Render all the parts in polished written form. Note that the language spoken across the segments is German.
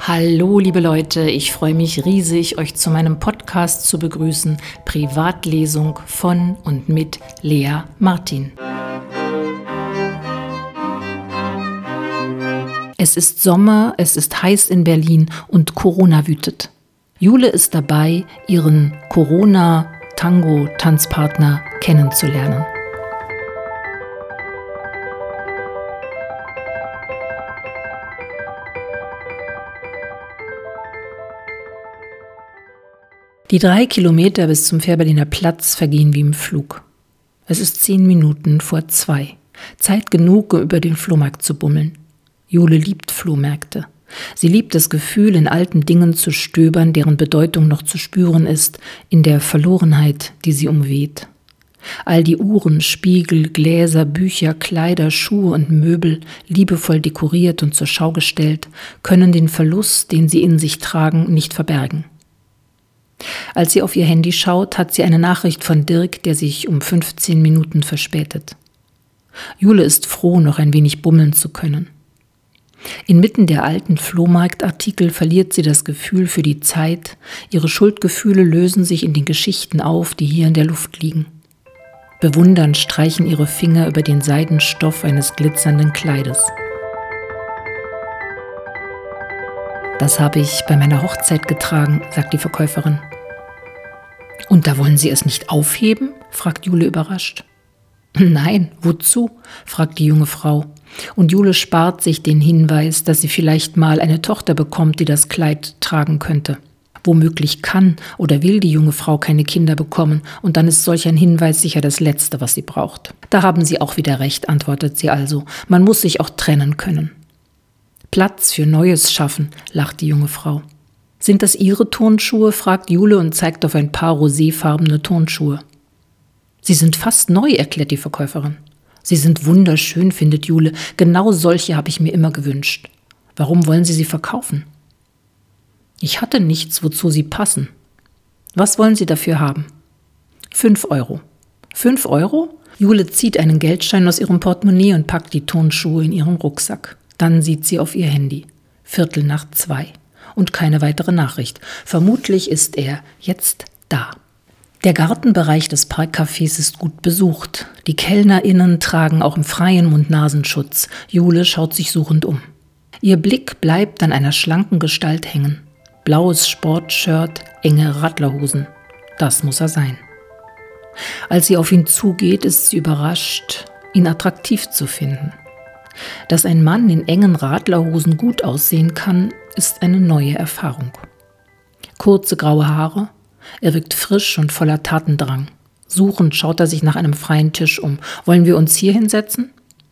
Hallo liebe Leute, ich freue mich riesig, euch zu meinem Podcast zu begrüßen, Privatlesung von und mit Lea Martin. Es ist Sommer, es ist heiß in Berlin und Corona wütet. Jule ist dabei, ihren Corona-Tango-Tanzpartner kennenzulernen. Die 3 Kilometer bis zum Fährberliner Platz vergehen wie im Flug. Es ist 10 Minuten vor 2. Zeit genug, um über den Flohmarkt zu bummeln. Jule liebt Flohmärkte. Sie liebt das Gefühl, in alten Dingen zu stöbern, deren Bedeutung noch zu spüren ist, in der Verlorenheit, die sie umweht. All die Uhren, Spiegel, Gläser, Bücher, Kleider, Schuhe und Möbel, liebevoll dekoriert und zur Schau gestellt, können den Verlust, den sie in sich tragen, nicht verbergen. Als sie auf ihr Handy schaut, hat sie eine Nachricht von Dirk, der sich um 15 Minuten verspätet. Jule ist froh, noch ein wenig bummeln zu können. Inmitten der alten Flohmarktartikel verliert sie das Gefühl für die Zeit, ihre Schuldgefühle lösen sich in den Geschichten auf, die hier in der Luft liegen. Bewundernd streichen ihre Finger über den Seidenstoff eines glitzernden Kleides. Das habe ich bei meiner Hochzeit getragen, sagt die Verkäuferin. Und da wollen Sie es nicht aufheben? Fragt Jule überrascht. Nein, wozu? Fragt die junge Frau. Und Jule spart sich den Hinweis, dass sie vielleicht mal eine Tochter bekommt, die das Kleid tragen könnte. Womöglich kann oder will die junge Frau keine Kinder bekommen und dann ist solch ein Hinweis sicher das Letzte, was sie braucht. Da haben Sie auch wieder recht, antwortet sie also. Man muss sich auch trennen können. Platz für Neues schaffen, lacht die junge Frau. Sind das Ihre Turnschuhe? Fragt Jule und zeigt auf ein paar roséfarbene Turnschuhe. Sie sind fast neu, erklärt die Verkäuferin. Sie sind wunderschön, findet Jule. Genau solche habe ich mir immer gewünscht. Warum wollen Sie sie verkaufen? Ich hatte nichts, wozu sie passen. Was wollen Sie dafür haben? 5 Euro. 5 Euro? Jule zieht einen Geldschein aus ihrem Portemonnaie und packt die Turnschuhe in ihren Rucksack. Dann sieht sie auf ihr Handy. 1:45. Und keine weitere Nachricht. Vermutlich ist er jetzt da. Der Gartenbereich des Parkcafés ist gut besucht. Die KellnerInnen tragen auch im Freien Mund-Nasenschutz. Jule schaut sich suchend um. Ihr Blick bleibt an einer schlanken Gestalt hängen. Blaues Sportshirt, enge Radlerhosen. Das muss er sein. Als sie auf ihn zugeht, ist sie überrascht, ihn attraktiv zu finden. Dass ein Mann in engen Radlerhosen gut aussehen kann, ist eine neue Erfahrung. Kurze graue Haare, er wirkt frisch und voller Tatendrang. Suchend schaut er sich nach einem freien Tisch um. Wollen wir uns hier hinsetzen?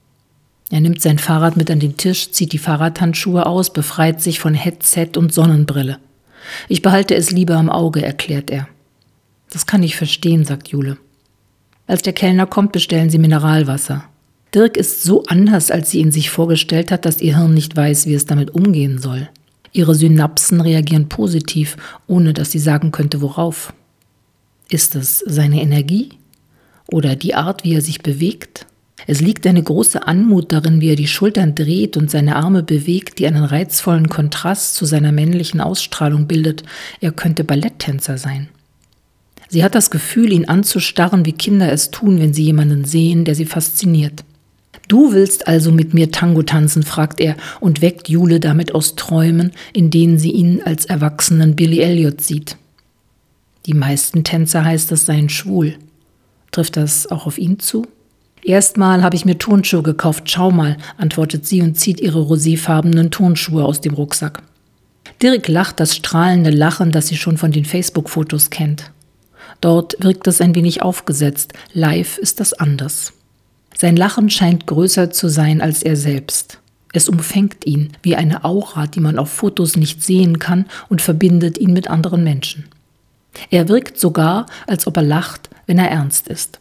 Er nimmt sein Fahrrad mit an den Tisch, zieht die Fahrradhandschuhe aus, befreit sich von Headset und Sonnenbrille. Ich behalte es lieber im Auge, erklärt er. Das kann ich verstehen, sagt Jule. Als der Kellner kommt, bestellen sie Mineralwasser. Dirk ist so anders, als sie ihn sich vorgestellt hat, dass ihr Hirn nicht weiß, wie es damit umgehen soll. Ihre Synapsen reagieren positiv, ohne dass sie sagen könnte, worauf. Ist es seine Energie? Oder die Art, wie er sich bewegt? Es liegt eine große Anmut darin, wie er die Schultern dreht und seine Arme bewegt, die einen reizvollen Kontrast zu seiner männlichen Ausstrahlung bildet. Er könnte Balletttänzer sein. Sie hat das Gefühl, ihn anzustarren, wie Kinder es tun, wenn sie jemanden sehen, der sie fasziniert. Du willst also mit mir Tango tanzen, fragt er und weckt Jule damit aus Träumen, in denen sie ihn als erwachsenen Billy Elliot sieht. Die meisten Tänzer, heißt es, seien schwul. Trifft das auch auf ihn zu? Erstmal habe ich mir Turnschuhe gekauft, schau mal, antwortet sie und zieht ihre roséfarbenen Turnschuhe aus dem Rucksack. Dirk lacht das strahlende Lachen, das sie schon von den Facebook-Fotos kennt. Dort wirkt es ein wenig aufgesetzt, live ist das anders. Sein Lachen scheint größer zu sein als er selbst. Es umfängt ihn wie eine Aura, die man auf Fotos nicht sehen kann und verbindet ihn mit anderen Menschen. Er wirkt sogar, als ob er lacht, wenn er ernst ist.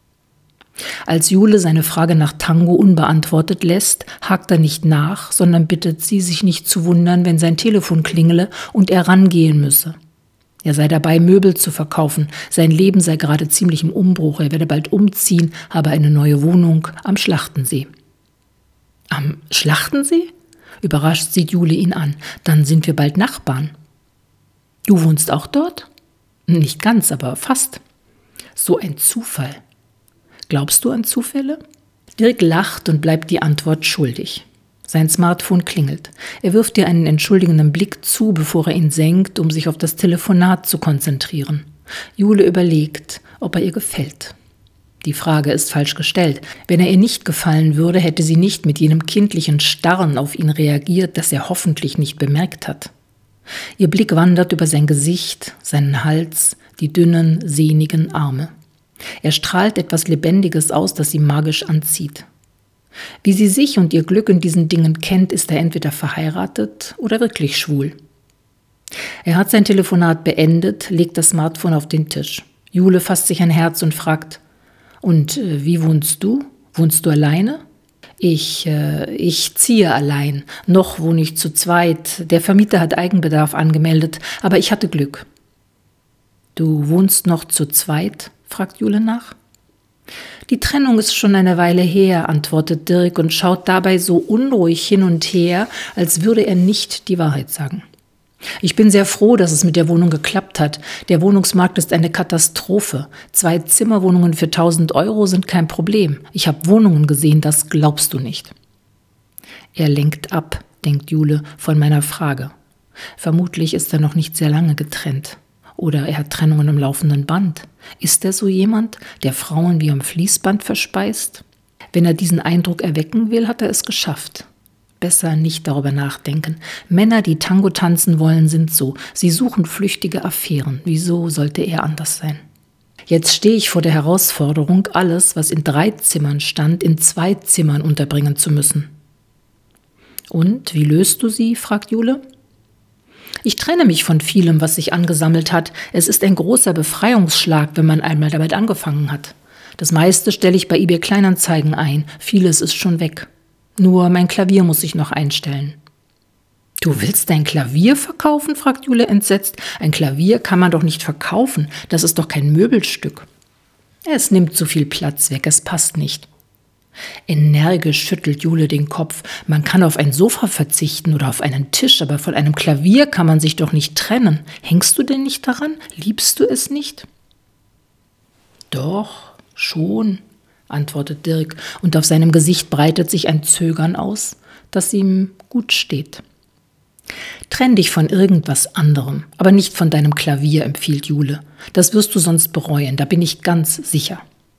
Als Jule seine Frage nach Tango unbeantwortet lässt, hakt er nicht nach, sondern bittet sie, sich nicht zu wundern, wenn sein Telefon klingele und er rangehen müsse. Er sei dabei, Möbel zu verkaufen, sein Leben sei gerade ziemlich im Umbruch, er werde bald umziehen, habe eine neue Wohnung am Schlachtensee. Am Schlachtensee? Überrascht sieht Jule ihn an. Dann sind wir bald Nachbarn. Du wohnst auch dort? Nicht ganz, aber fast. So ein Zufall. Glaubst du an Zufälle? Dirk lacht und bleibt die Antwort schuldig. Sein Smartphone klingelt. Er wirft ihr einen entschuldigenden Blick zu, bevor er ihn senkt, um sich auf das Telefonat zu konzentrieren. Jule überlegt, ob er ihr gefällt. Die Frage ist falsch gestellt. Wenn er ihr nicht gefallen würde, hätte sie nicht mit jenem kindlichen Starren auf ihn reagiert, das er hoffentlich nicht bemerkt hat. Ihr Blick wandert über sein Gesicht, seinen Hals, die dünnen, sehnigen Arme. Er strahlt etwas Lebendiges aus, das sie magisch anzieht. Wie sie sich und ihr Glück in diesen Dingen kennt, ist er entweder verheiratet oder wirklich schwul. Er hat sein Telefonat beendet, legt das Smartphone auf den Tisch. Jule fasst sich ein Herz und fragt: Und wie wohnst du? Wohnst du alleine? Ich ziehe allein. Noch wohne ich zu zweit. Der Vermieter hat Eigenbedarf angemeldet, aber ich hatte Glück. Du wohnst noch zu zweit? Fragt Jule nach. Die Trennung ist schon eine Weile her, antwortet Dirk und schaut dabei so unruhig hin und her, als würde er nicht die Wahrheit sagen. Ich bin sehr froh, dass es mit der Wohnung geklappt hat. Der Wohnungsmarkt ist eine Katastrophe. 2 Zimmerwohnungen für 1.000 € sind kein Problem. Ich habe Wohnungen gesehen, das glaubst du nicht. Er lenkt ab, denkt Jule, von meiner Frage. Vermutlich ist er noch nicht sehr lange getrennt. Oder er hat Trennungen im laufenden Band. Ist er so jemand, der Frauen wie am Fließband verspeist? Wenn er diesen Eindruck erwecken will, hat er es geschafft. Besser nicht darüber nachdenken. Männer, die Tango tanzen wollen, sind so. Sie suchen flüchtige Affären. Wieso sollte er anders sein? Jetzt stehe ich vor der Herausforderung, alles, was in 3 Zimmern stand, in 2 Zimmern unterbringen zu müssen. Und, wie löst du sie? Fragt Jule. Ich trenne mich von vielem, was sich angesammelt hat. Es ist ein großer Befreiungsschlag, wenn man einmal damit angefangen hat. Das meiste stelle ich bei eBay Kleinanzeigen ein. Vieles ist schon weg. Nur mein Klavier muss ich noch einstellen. Du willst dein Klavier verkaufen? Fragt Jule entsetzt. Ein Klavier kann man doch nicht verkaufen. Das ist doch kein Möbelstück. Es nimmt zu viel Platz weg. Es passt nicht. Energisch schüttelt Jule den Kopf. Man kann auf ein Sofa verzichten oder auf einen Tisch, aber von einem Klavier kann man sich doch nicht trennen. Hängst du denn nicht daran? Liebst du es nicht? Doch, schon, antwortet Dirk, und auf seinem Gesicht breitet sich ein Zögern aus, das ihm gut steht. Trenn dich von irgendwas anderem, aber nicht von deinem Klavier, empfiehlt Jule. Das wirst du sonst bereuen, da bin ich ganz sicher.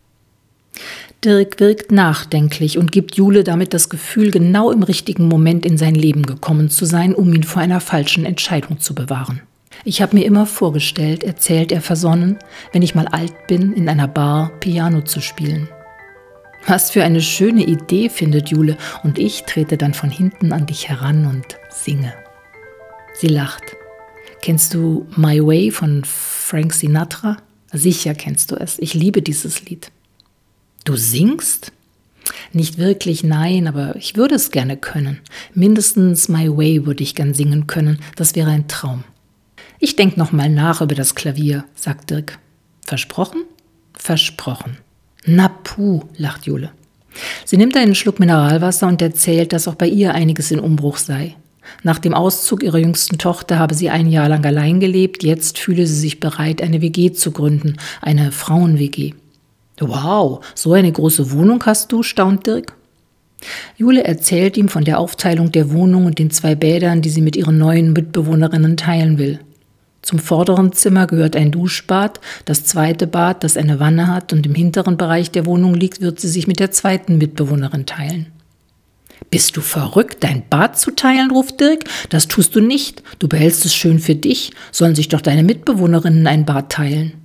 Dirk wirkt nachdenklich und gibt Jule damit das Gefühl, genau im richtigen Moment in sein Leben gekommen zu sein, um ihn vor einer falschen Entscheidung zu bewahren. Ich habe mir immer vorgestellt, erzählt er versonnen, wenn ich mal alt bin, in einer Bar Piano zu spielen. Was für eine schöne Idee, findet Jule, und ich trete dann von hinten an dich heran und singe. Sie lacht. Kennst du My Way von Frank Sinatra? Sicher kennst du es. Ich liebe dieses Lied. Du singst? Nicht wirklich, nein, aber ich würde es gerne können. Mindestens My Way würde ich gern singen können. Das wäre ein Traum. Ich denke noch mal nach über das Klavier, sagt Dirk. Versprochen? Versprochen. Na puh, lacht Jule. Sie nimmt einen Schluck Mineralwasser und erzählt, dass auch bei ihr einiges in Umbruch sei. Nach dem Auszug ihrer jüngsten Tochter habe sie 1 Jahr lang allein gelebt. Jetzt fühle sie sich bereit, eine WG zu gründen, eine Frauen-WG. Wow, so eine große Wohnung hast du, staunt Dirk. Jule erzählt ihm von der Aufteilung der Wohnung und den 2 Bädern, die sie mit ihren neuen Mitbewohnerinnen teilen will. Zum vorderen Zimmer gehört ein Duschbad, das 2. Bad, das eine Wanne hat und im hinteren Bereich der Wohnung liegt, wird sie sich mit der 2. Mitbewohnerin teilen. Bist du verrückt, dein Bad zu teilen, ruft Dirk. Das tust du nicht. Du behältst es schön für dich. Sollen sich doch deine Mitbewohnerinnen ein Bad teilen.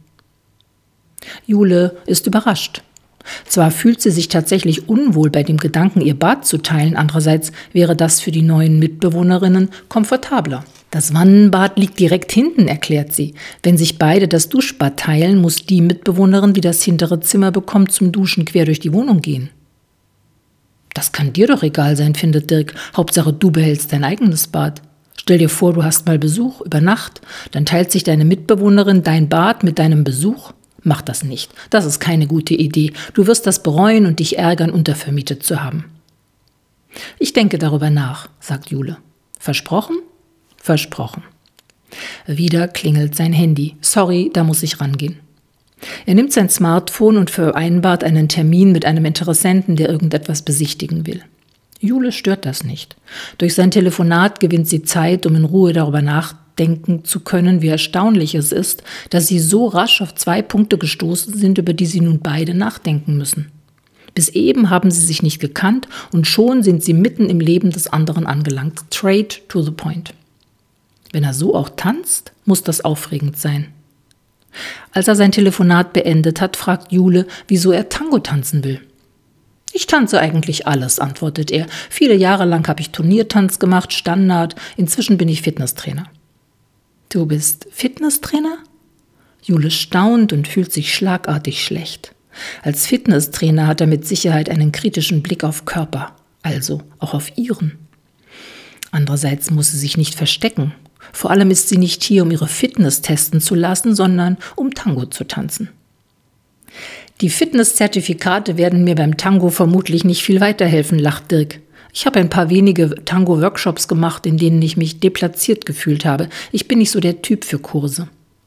Jule ist überrascht. Zwar fühlt sie sich tatsächlich unwohl bei dem Gedanken, ihr Bad zu teilen, andererseits wäre das für die neuen Mitbewohnerinnen komfortabler. Das Wannenbad liegt direkt hinten, erklärt sie. Wenn sich beide das Duschbad teilen, muss die Mitbewohnerin, die das hintere Zimmer bekommt, zum Duschen quer durch die Wohnung gehen. Das kann dir doch egal sein, findet Dirk. Hauptsache, du behältst dein eigenes Bad. Stell dir vor, du hast mal Besuch über Nacht, dann teilt sich deine Mitbewohnerin dein Bad mit deinem Besuch. Mach das nicht. Das ist keine gute Idee. Du wirst das bereuen und dich ärgern, untervermietet zu haben. Ich denke darüber nach, sagt Jule. Versprochen? Versprochen. Wieder klingelt sein Handy. Sorry, da muss ich rangehen. Er nimmt sein Smartphone und vereinbart einen Termin mit einem Interessenten, der irgendetwas besichtigen will. Jule stört das nicht. Durch sein Telefonat gewinnt sie Zeit, um in Ruhe darüber nachdenken zu können, wie erstaunlich es ist, dass sie so rasch auf 2 Punkte gestoßen sind, über die sie nun beide nachdenken müssen. Bis eben haben sie sich nicht gekannt und schon sind sie mitten im Leben des anderen angelangt. Straight to the point. Wenn er so auch tanzt, muss das aufregend sein. Als er sein Telefonat beendet hat, fragt Jule, wieso er Tango tanzen will. Ich tanze eigentlich alles, antwortet er. Viele Jahre lang habe ich Turniertanz gemacht, Standard. Inzwischen bin ich Fitnesstrainer. Du bist Fitnesstrainer? Jule staunt und fühlt sich schlagartig schlecht. Als Fitnesstrainer hat er mit Sicherheit einen kritischen Blick auf Körper, also auch auf ihren. Andererseits muss sie sich nicht verstecken. Vor allem ist sie nicht hier, um ihre Fitness testen zu lassen, sondern um Tango zu tanzen. Die Fitnesszertifikate werden mir beim Tango vermutlich nicht viel weiterhelfen, lacht Dirk. Ich habe ein paar wenige Tango-Workshops gemacht, in denen ich mich deplatziert gefühlt habe. Ich bin nicht so der Typ für Kurse.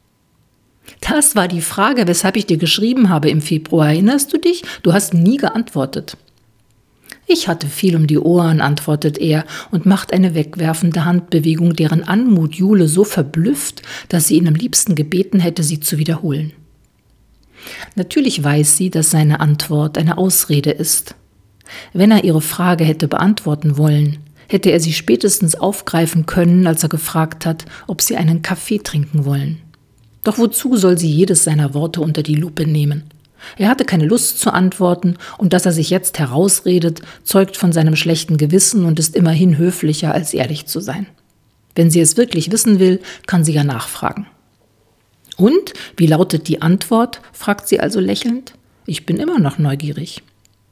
Das war die Frage, weshalb ich dir geschrieben habe im Februar. Erinnerst du dich? Du hast nie geantwortet. Ich hatte viel um die Ohren, antwortet er und macht eine wegwerfende Handbewegung, deren Anmut Jule so verblüfft, dass sie ihn am liebsten gebeten hätte, sie zu wiederholen. Natürlich weiß sie, dass seine Antwort eine Ausrede ist. Wenn er ihre Frage hätte beantworten wollen, hätte er sie spätestens aufgreifen können, als er gefragt hat, ob sie einen Kaffee trinken wollen. Doch wozu soll sie jedes seiner Worte unter die Lupe nehmen? Er hatte keine Lust zu antworten und dass er sich jetzt herausredet, zeugt von seinem schlechten Gewissen und ist immerhin höflicher, als ehrlich zu sein. Wenn sie es wirklich wissen will, kann sie ja nachfragen. Und, wie lautet die Antwort? Fragt sie also lächelnd. Ich bin immer noch neugierig.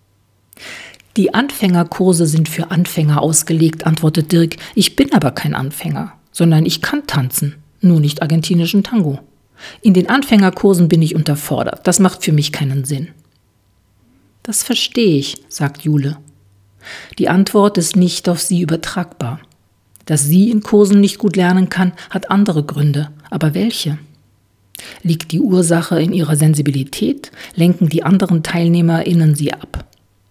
Die Anfängerkurse sind für Anfänger ausgelegt, antwortet Dirk. Ich bin aber kein Anfänger, sondern ich kann tanzen, nur nicht argentinischen Tango. In den Anfängerkursen bin ich unterfordert. Das macht für mich keinen Sinn. Das verstehe ich, sagt Jule. Die Antwort ist nicht auf sie übertragbar. Dass sie in Kursen nicht gut lernen kann, hat andere Gründe. Aber welche? Liegt die Ursache in ihrer Sensibilität? Lenken die anderen TeilnehmerInnen sie ab?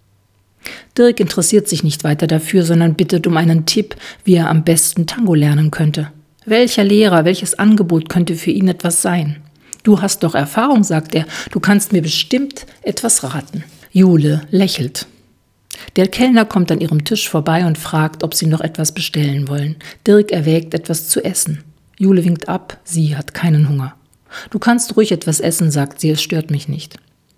Dirk interessiert sich nicht weiter dafür, sondern bittet um einen Tipp, wie er am besten Tango lernen könnte. Welcher Lehrer, welches Angebot könnte für ihn etwas sein? Du hast doch Erfahrung, sagt er. Du kannst mir bestimmt etwas raten. Jule lächelt. Der Kellner kommt an ihrem Tisch vorbei und fragt, ob sie noch etwas bestellen wollen. Dirk erwägt, etwas zu essen. Jule winkt ab, sie hat keinen Hunger. Du kannst ruhig etwas essen, sagt sie, es stört mich nicht.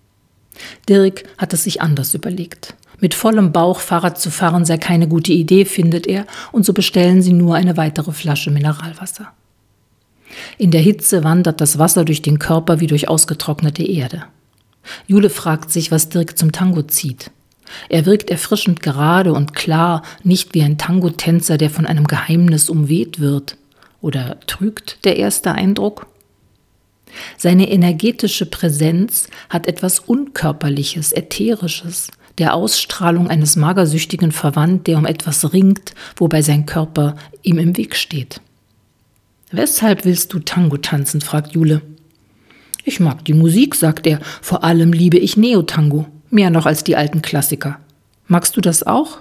Dirk hat es sich anders überlegt. Mit vollem Bauch Fahrrad zu fahren sei keine gute Idee, findet er, und so bestellen sie nur eine weitere Flasche Mineralwasser. In der Hitze wandert das Wasser durch den Körper wie durch ausgetrocknete Erde. Jule fragt sich, was Dirk zum Tango zieht. Er wirkt erfrischend gerade und klar, nicht wie ein Tango-Tänzer, der von einem Geheimnis umweht wird. Oder trügt der erste Eindruck? Seine energetische Präsenz hat etwas Unkörperliches, Ätherisches, der Ausstrahlung eines Magersüchtigen verwandt, der um etwas ringt, wobei sein Körper ihm im Weg steht. »Weshalb willst du Tango tanzen?« fragt Jule. »Ich mag die Musik«, sagt er. »Vor allem liebe ich Neotango, mehr noch als die alten Klassiker. Magst du das auch?«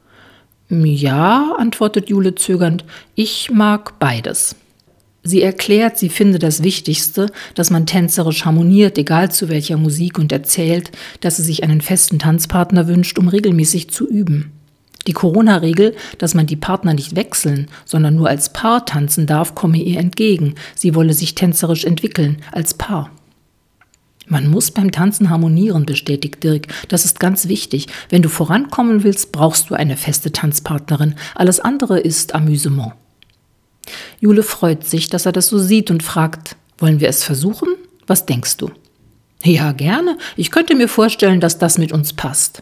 »Ja«, antwortet Jule zögernd, »ich mag beides.« Sie erklärt, sie finde das Wichtigste, dass man tänzerisch harmoniert, egal zu welcher Musik, und erzählt, dass sie sich einen festen Tanzpartner wünscht, um regelmäßig zu üben. Die Corona-Regel, dass man die Partner nicht wechseln, sondern nur als Paar tanzen darf, komme ihr entgegen. Sie wolle sich tänzerisch entwickeln, als Paar. Man muss beim Tanzen harmonieren, bestätigt Dirk. Das ist ganz wichtig. Wenn du vorankommen willst, brauchst du eine feste Tanzpartnerin. Alles andere ist Amüsement. Jule freut sich, dass er das so sieht und fragt, wollen wir es versuchen? Was denkst du? Ja, gerne. Ich könnte mir vorstellen, dass das mit uns passt.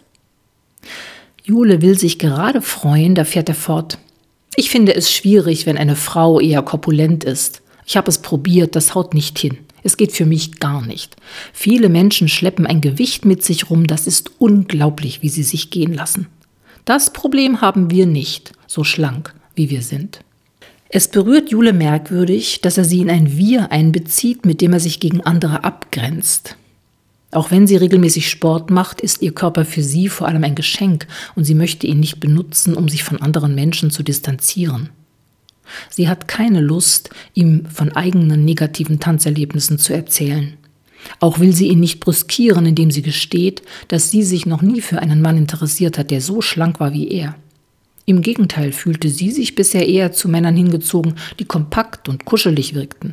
Jule will sich gerade freuen, da fährt er fort. Ich finde es schwierig, wenn eine Frau eher korpulent ist. Ich habe es probiert, das haut nicht hin. Es geht für mich gar nicht. Viele Menschen schleppen ein Gewicht mit sich rum, das ist unglaublich, wie sie sich gehen lassen. Das Problem haben wir nicht, so schlank wie wir sind. Es berührt Jule merkwürdig, dass er sie in ein Wir einbezieht, mit dem er sich gegen andere abgrenzt. Auch wenn sie regelmäßig Sport macht, ist ihr Körper für sie vor allem ein Geschenk und sie möchte ihn nicht benutzen, um sich von anderen Menschen zu distanzieren. Sie hat keine Lust, ihm von eigenen negativen Tanzerlebnissen zu erzählen. Auch will sie ihn nicht brüskieren, indem sie gesteht, dass sie sich noch nie für einen Mann interessiert hat, der so schlank war wie er. Im Gegenteil fühlte sie sich bisher eher zu Männern hingezogen, die kompakt und kuschelig wirkten.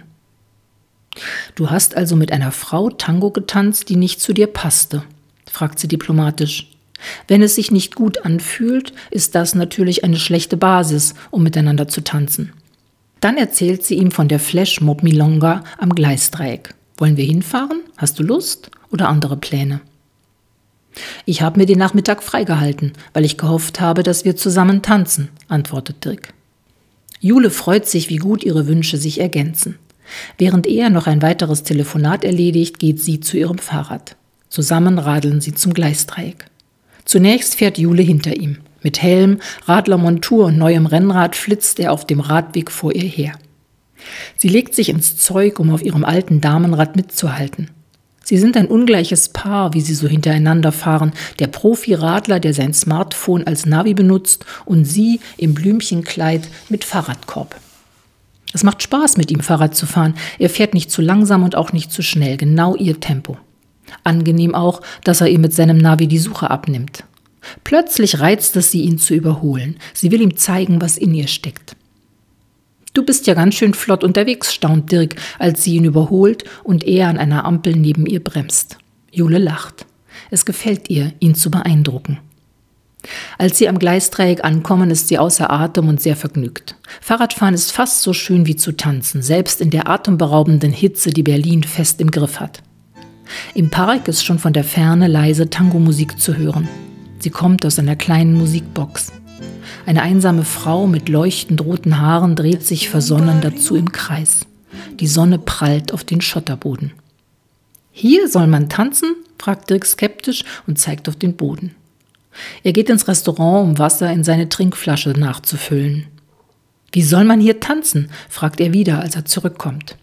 »Du hast also mit einer Frau Tango getanzt, die nicht zu dir passte?« fragt sie diplomatisch. »Wenn es sich nicht gut anfühlt, ist das natürlich eine schlechte Basis, um miteinander zu tanzen.« Dann erzählt sie ihm von der Flashmob Milonga am Gleisdreieck. »Wollen wir hinfahren? Hast du Lust? Oder andere Pläne?« »Ich habe mir den Nachmittag freigehalten, weil ich gehofft habe, dass wir zusammen tanzen«, antwortet Dirk. Jule freut sich, wie gut ihre Wünsche sich ergänzen. Während er noch ein weiteres Telefonat erledigt, geht sie zu ihrem Fahrrad. Zusammen radeln sie zum Gleisdreieck. Zunächst fährt Jule hinter ihm. Mit Helm, Radlermontur und neuem Rennrad flitzt er auf dem Radweg vor ihr her. Sie legt sich ins Zeug, um auf ihrem alten Damenrad mitzuhalten. Sie sind ein ungleiches Paar, wie sie so hintereinander fahren. Der Profi-Radler, der sein Smartphone als Navi benutzt, und sie im Blümchenkleid mit Fahrradkorb. Es macht Spaß, mit ihm Fahrrad zu fahren. Er fährt nicht zu langsam und auch nicht zu schnell, genau ihr Tempo. Angenehm auch, dass er ihr mit seinem Navi die Suche abnimmt. Plötzlich reizt es sie, ihn zu überholen. Sie will ihm zeigen, was in ihr steckt. »Du bist ja ganz schön flott unterwegs«, staunt Dirk, als sie ihn überholt und er an einer Ampel neben ihr bremst. Jule lacht. Es gefällt ihr, ihn zu beeindrucken. Als sie am Gleisdreieck ankommen, ist sie außer Atem und sehr vergnügt. Fahrradfahren ist fast so schön wie zu tanzen, selbst in der atemberaubenden Hitze, die Berlin fest im Griff hat. Im Park ist schon von der Ferne leise Tango-Musik zu hören. Sie kommt aus einer kleinen Musikbox. Eine einsame Frau mit leuchtend roten Haaren dreht sich versonnen dazu im Kreis. Die Sonne prallt auf den Schotterboden. »Hier soll man tanzen?« fragt Dirk skeptisch und zeigt auf den Boden. Er geht ins Restaurant, um Wasser in seine Trinkflasche nachzufüllen. »Wie soll man hier tanzen?« fragt er wieder, als er zurückkommt.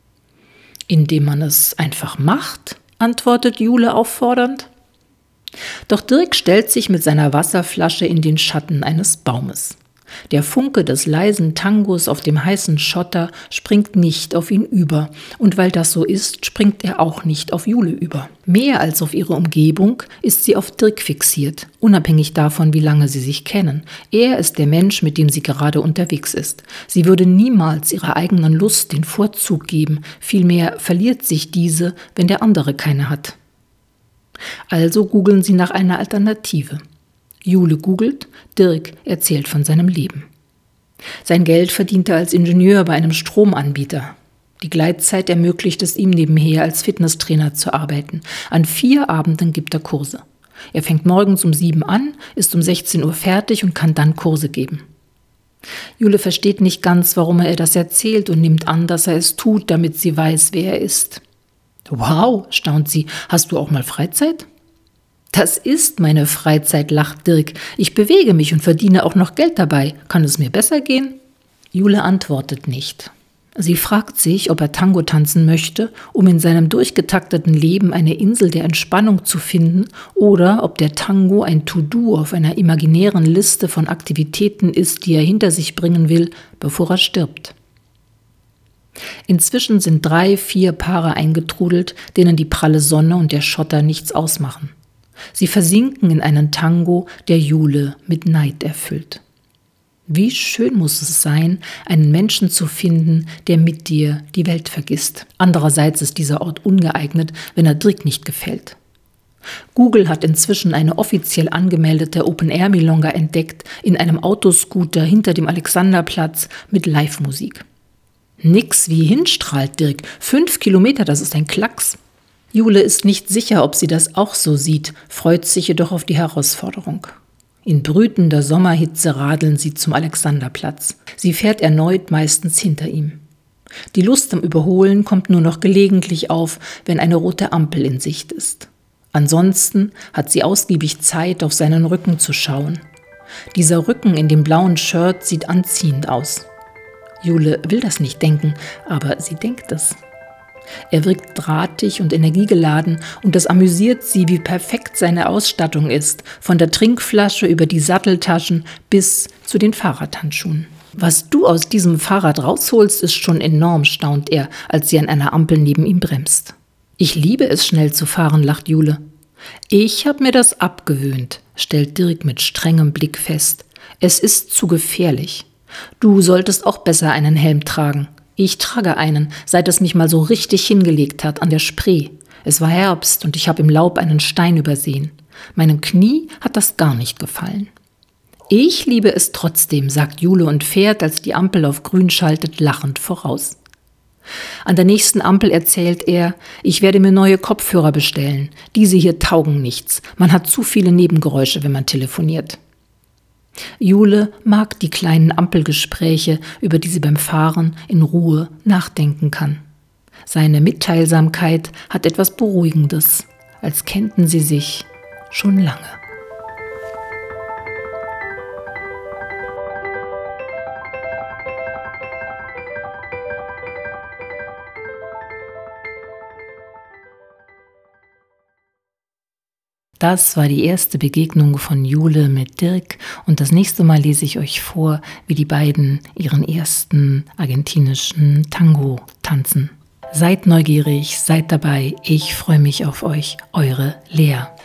»Indem man es einfach macht«, antwortet Jule auffordernd. Doch Dirk stellt sich mit seiner Wasserflasche in den Schatten eines Baumes. Der Funke des leisen Tangos auf dem heißen Schotter springt nicht auf ihn über. Und weil das so ist, springt er auch nicht auf Jule über. Mehr als auf ihre Umgebung ist sie auf Dirk fixiert, unabhängig davon, wie lange sie sich kennen. Er ist der Mensch, mit dem sie gerade unterwegs ist. Sie würde niemals ihrer eigenen Lust den Vorzug geben, vielmehr verliert sich diese, wenn der andere keine hat. Also googeln sie nach einer Alternative. Jule googelt, Dirk erzählt von seinem Leben. Sein Geld verdient er als Ingenieur bei einem Stromanbieter. Die Gleitzeit ermöglicht es ihm nebenher als Fitnesstrainer zu arbeiten. An 4 Abenden gibt er Kurse. Er fängt morgens um 7 an, ist um 16 Uhr fertig und kann dann Kurse geben. Jule versteht nicht ganz, warum er das erzählt und nimmt an, dass er es tut, damit sie weiß, wer er ist. »Wow«, staunt sie, »hast du auch mal Freizeit?« »Das ist meine Freizeit«, lacht Dirk. »Ich bewege mich und verdiene auch noch Geld dabei. Kann es mir besser gehen?« Jule antwortet nicht. Sie fragt sich, ob er Tango tanzen möchte, um in seinem durchgetakteten Leben eine Insel der Entspannung zu finden, oder ob der Tango ein To-Do auf einer imaginären Liste von Aktivitäten ist, die er hinter sich bringen will, bevor er stirbt. Inzwischen sind 3, 4 Paare eingetrudelt, denen die pralle Sonne und der Schotter nichts ausmachen. Sie versinken in einen Tango, der Jule mit Neid erfüllt. Wie schön muss es sein, einen Menschen zu finden, der mit dir die Welt vergisst. Andererseits ist dieser Ort ungeeignet, wenn er Dirk nicht gefällt. Google hat inzwischen eine offiziell angemeldete Open-Air-Milonga entdeckt, in einem Autoscooter hinter dem Alexanderplatz mit Live-Musik. Nix wie hin, strahlt Dirk. 5 Kilometer, das ist ein Klacks. Jule ist nicht sicher, ob sie das auch so sieht, freut sich jedoch auf die Herausforderung. In brütender Sommerhitze radeln sie zum Alexanderplatz. Sie fährt erneut meistens hinter ihm. Die Lust am Überholen kommt nur noch gelegentlich auf, wenn eine rote Ampel in Sicht ist. Ansonsten hat sie ausgiebig Zeit, auf seinen Rücken zu schauen. Dieser Rücken in dem blauen Shirt sieht anziehend aus. Jule will das nicht denken, aber sie denkt es. Er wirkt drahtig und energiegeladen und das amüsiert sie, wie perfekt seine Ausstattung ist, von der Trinkflasche über die Satteltaschen bis zu den Fahrradhandschuhen. »Was du aus diesem Fahrrad rausholst, ist schon enorm«, staunt er, als sie an einer Ampel neben ihm bremst. »Ich liebe es, schnell zu fahren«, lacht Jule. »Ich habe mir das abgewöhnt«, stellt Dirk mit strengem Blick fest. »Es ist zu gefährlich. Du solltest auch besser einen Helm tragen. Ich trage einen, seit es mich mal so richtig hingelegt hat, an der Spree. Es war Herbst und ich habe im Laub einen Stein übersehen. Meinem Knie hat das gar nicht gefallen.« »Ich liebe es trotzdem«, sagt Jule und fährt, als die Ampel auf grün schaltet, lachend voraus. An der nächsten Ampel erzählt er, ich werde mir neue Kopfhörer bestellen. Diese hier taugen nichts. Man hat zu viele Nebengeräusche, wenn man telefoniert. Jule mag die kleinen Ampelgespräche, über die sie beim Fahren in Ruhe nachdenken kann. Seine Mitteilsamkeit hat etwas Beruhigendes, als kennten sie sich schon lange. Das war die erste Begegnung von Jule mit Dirk und das nächste Mal lese ich euch vor, wie die beiden ihren ersten argentinischen Tango tanzen. Seid neugierig, seid dabei, ich freue mich auf euch, eure Lea.